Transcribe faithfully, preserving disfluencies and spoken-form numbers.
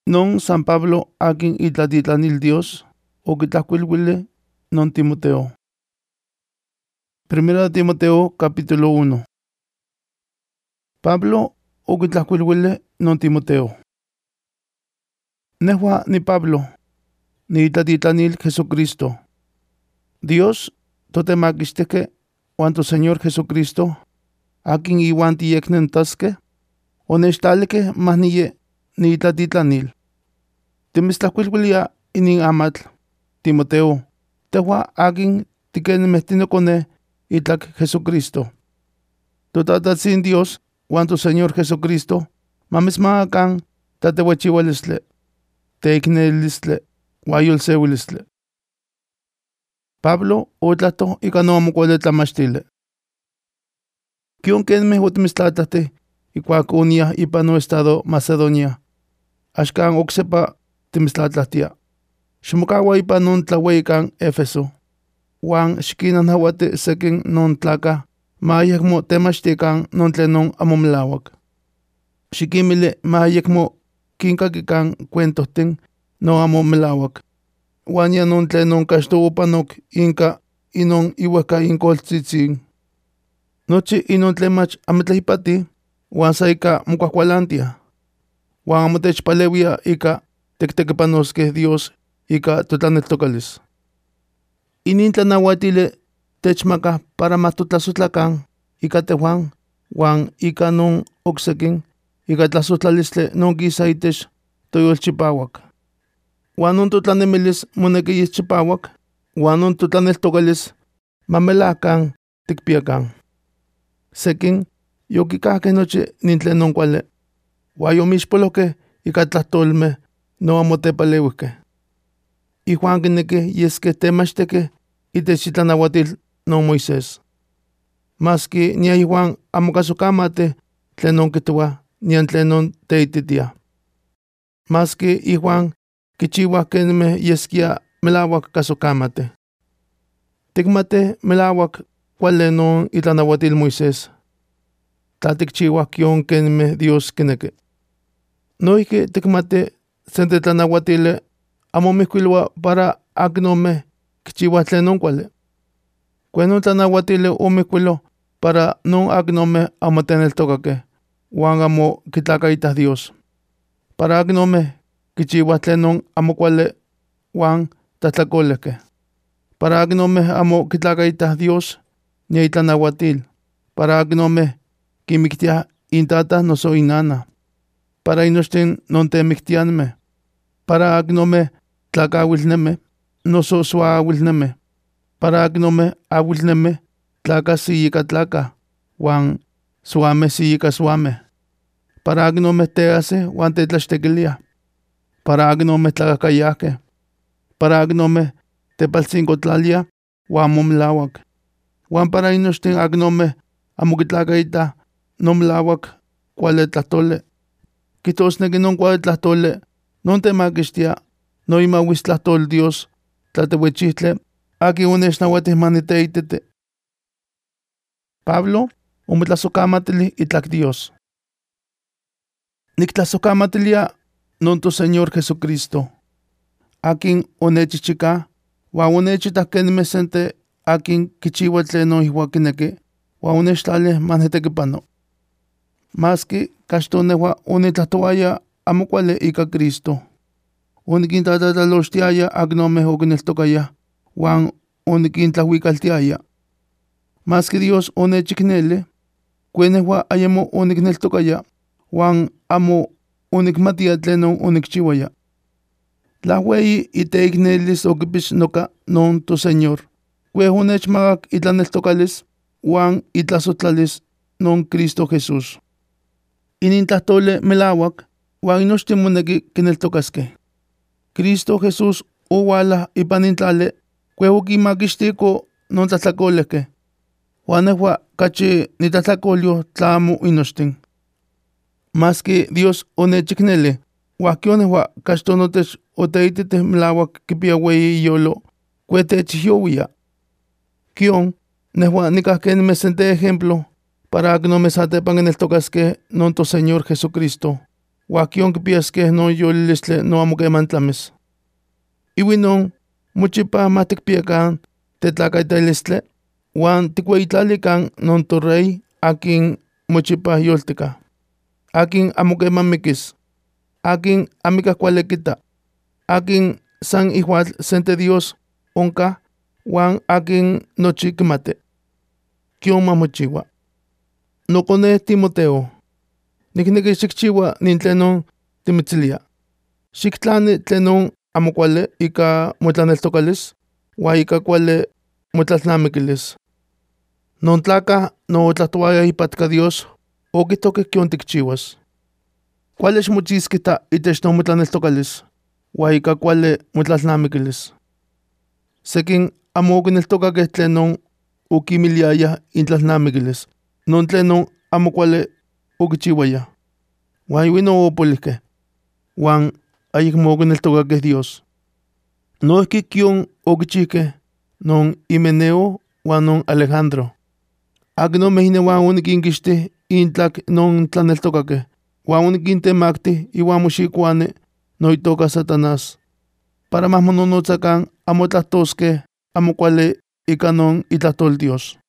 Non San Pablo akin itlatitlanil Dios o kitlacuilhuili non Timoteo. Primera Timoteo capítulo uno. Pablo o kitlacuilhuili non Timoteo. Nehua ni Pablo, ni itlatitlanil Jesucristo. Dios totemaquixteque uan Señor Jesucristo akin iuan tiyeknentasque onechtalique mahniye ni itlatitlanil. Timistlahcuilhuilia inin amatl, Timoteo, tehua akin tiquenmehtinocone itlak Jesucristo. Totatatzin Dios uan Señor Jesucristo mamismaacan tatehuachiualistle, teiknelilistle, uan yolseuilistle. Pablo otlahto ika noamokuali tlamachtili. Kion kenmeh otimistlatlahti ikuak oniah ipan no estado Macedonia. Axkan oksepa timistlatlahtia. Ximokaua ipan non tlaueyikan Éfeso. Uan xikinnanauati sekin non tlakah ma ayekmo temachtikan non tlenon amo melauak. Xikinmili ma ayekmo kinkakikan cuentohtin no amo melauak. Uan ya non tlenon kaxto opanok inka inon iuehkainkoltzitzin. Nochi inon tlen mach amitlaipati uan sa ika mokuahkualantia. Uan amo techpaleuia ika tektekipanoskeh Dios ika totlaneltokalis. Inin tlanauatili techmaka para matotlasotlakan ika tehuan uan ika non oksekin ika tlasotlalistli non kisa itech toyolchipauak. Uan non totlanemilis moneki yischipauak uan non totlaneltokalis mamelakan tikpiakan. Sekin yokikahkeh nochi nin tlen non kuali. Uan yomixpolohkeh ika tlahtolmeh no amo tepaleuihkeh. Ihuan kinekih yeskeh temachtekeh itech itlanauatil non Moisés. Maski nia ihuan amo kasokamateh tlen non kihtoua nian tlen non teititiah. Maski ihuan kichiuah kenmeh yeskia melauak kasokamateh. Tikmateh melauak kuali non itlanauatil Moisés. Tla tikchiuah kion kenmeh Dios kineki. Noihki tikmateh sente tlanauatili amo mihkuiloa para aknomeh kichiuah tlen non kuali. Kuen non tlanauatili omihkuilo para non aknomeh amo teneltokakeh uan amo kitlakaitah Dios. Para aknomeh kichiuah tlen non amo kuali uan tlahtlakolehkeh. Para aknomeh amo kitlakaitah Dios nia itlanauatil. Para aknomeh kinmiktiah intatah noso inanah. Para inochtin non temiktianmeh. Para aknomeh tlakauilnemeh noso suaauilnemeh. Para aknomeh auilnemeh tlakah siyika tlakah uan suameh siyika suameh. Para aknomeh teaseh uan tetlaxtekiliah. Para aknomeh tlakahkayahkeh. Para aknomeh tepaltzinkotlaliah uan amo melauak. Uan para inochtin aknomeh amo kitlakaitah non melauak kuali tlahtoli. Kihtosneki non kuali tlahtoli non temakixtia no imauis tlahtol Dios tlatehuechihtli akin onechnauatih maniteititi. Pablo omotlasokamatili itlak Dios. Niktlasokamatilia non toSeñor Jesucristo akin onechihchika uan onechitah kenmeh sente akin kichiua tlen non ihua kineki uan onechtlalih mannitekipano. Maski kaxto nehua onitlahtoaya amo kuali ika Cristo. Onikintatlatlalochtiaya aknomeh okineltokayah uan onikintlahuikaltiaya. Maski Dios onechikneli, kuen nehua ayamo onikneltokaya uan amo onikmatia tlenon onikchiuaya. Tlahueyi iteiknelilis okipix noka non toSeñor. Kue onechmakak itlaneltokalis uan itlasotlalis non Cristo Jesús. Inin tlahtoli melauak uan inochtin moneki kineltokaskeh. Cristo Jesús oualah ipan in tlali kue okinmakixtiko non tlahtlakolehkeh. Uan nehua kachi nitlahtlakolyo tla amo inochtin. Maski Dios onechikneli, uan kion nehua kaxto notech oteititih melauak kipia ueyi iyolo, kue techihiyouia. Kion nehua nikah kenmeh sente ejemplo para aknomeh satepan kineltokaskeh non toSeñor Jesucristo Huaquion kipiaskeh no yolilistle no amo keman tlamis. Iwi non, mochipa matikpiakan tetlakaitalistle, huan tikueitlalikan non torrey akin mochipa yoltika. Akin amo keman mikis. Akin amika kuali kita. Akin san igual sente Dios onka, huan akin nochi kimate. Kion mamochiwa. Nokone Timoteo. Nikneki xikchiwa nin tlenon timitzilia. Xiktlani tlenon amo kuali ika motlaneltokalis, huan ika kuali motlalnamikilis. Non tlaka no otlahtoaya ipatka Dios, okitoke kion tikchiwas. Kuali xmochiskita itech non motlaneltokalis, huan ika kuali motlalnamikilis. Sekin amo okineltokakeh tlenon okimiliaya intlalnamikilis, non tlenon amo kuali okichiwaya. Huan iwi no opolihkeh, huan ayekmo okineltokakeh Dios. Noihki kion okichihkeh non Himeneo huan non Alejandro. Akinomeh inehuan onikinkixtih intlak non tlaneltokakeh, huan onikintemakti ihuan moxikuani no itoka Satanás, para mahmononotzakan amo tlahtoskeh amo kuali ika non itlahtol Dios.